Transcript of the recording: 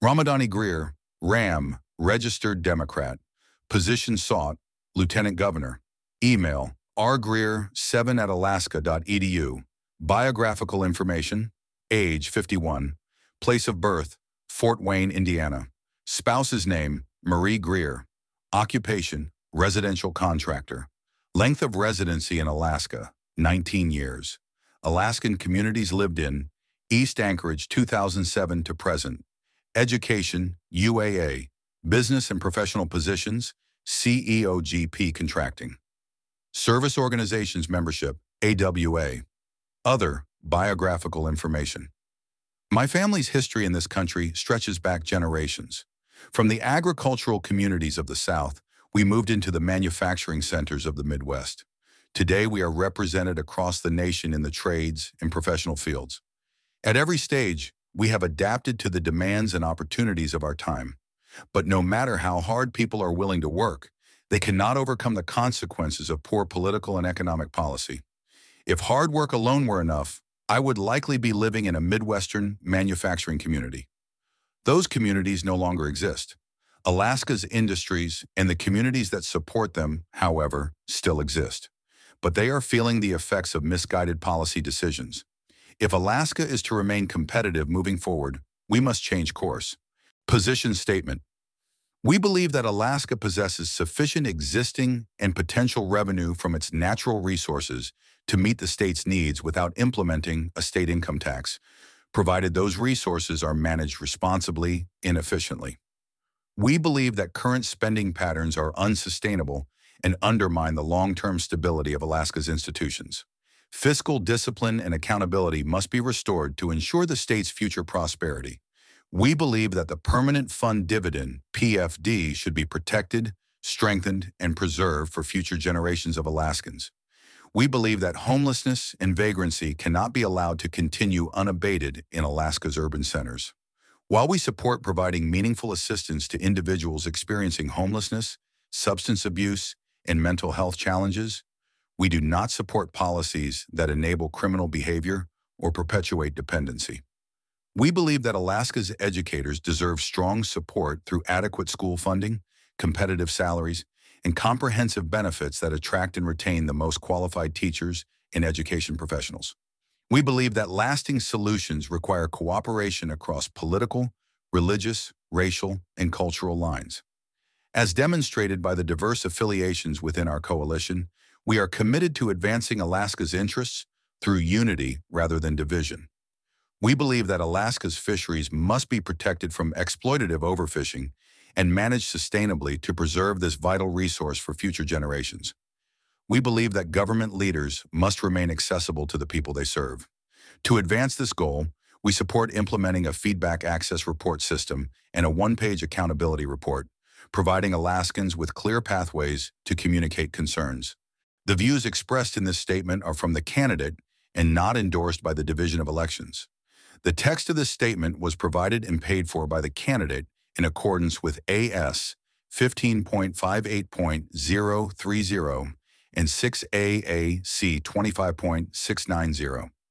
Ramadani Greer, RAM, registered Democrat. Position sought, Lieutenant Governor. Email, rgreer7@alaska.edu. Biographical information, age 51. Place of birth, Fort Wayne, Indiana. Spouse's name, Marie Greer. Occupation, residential contractor. Length of residency in Alaska, 19 years. Alaskan communities lived in, East Anchorage 2007 to present. Education, UAA. Business and professional positions, CEOGP Contracting. Service Organizations Membership, AWA. Other biographical information. My family's history in this country stretches back generations. From the agricultural communities of the South, we moved into the manufacturing centers of the Midwest. Today, we are represented across the nation in the trades and professional fields. At every stage, we have adapted to the demands and opportunities of our time. But no matter how hard people are willing to work, they cannot overcome the consequences of poor political and economic policy. If hard work alone were enough, I would likely be living in a Midwestern manufacturing community. Those communities no longer exist. Alaska's industries and the communities that support them, however, still exist. But they are feeling the effects of misguided policy decisions. If Alaska is to remain competitive moving forward, we must change course. Position statement. We believe that Alaska possesses sufficient existing and potential revenue from its natural resources to meet the state's needs without implementing a state income tax, provided those resources are managed responsibly and efficiently. We believe that current spending patterns are unsustainable and undermine the long-term stability of Alaska's institutions. Fiscal discipline and accountability must be restored to ensure the state's future prosperity. We believe that the Permanent Fund Dividend, PFD, should be protected, strengthened, and preserved for future generations of Alaskans. We believe that homelessness and vagrancy cannot be allowed to continue unabated in Alaska's urban centers. While we support providing meaningful assistance to individuals experiencing homelessness, substance abuse, and mental health challenges, we do not support policies that enable criminal behavior or perpetuate dependency. We believe that Alaska's educators deserve strong support through adequate school funding, competitive salaries, and comprehensive benefits that attract and retain the most qualified teachers and education professionals. We believe that lasting solutions require cooperation across political, religious, racial, and cultural lines. As demonstrated by the diverse affiliations within our coalition, we are committed to advancing Alaska's interests through unity rather than division. We believe that Alaska's fisheries must be protected from exploitative overfishing and managed sustainably to preserve this vital resource for future generations. We believe that government leaders must remain accessible to the people they serve. To advance this goal, we support implementing a feedback access report system and a one-page accountability report, providing Alaskans with clear pathways to communicate concerns. The views expressed in this statement are from the candidate and not endorsed by the Division of Elections. The text of this statement was provided and paid for by the candidate in accordance with AS 15.58.030 and 6 AAC 25.690.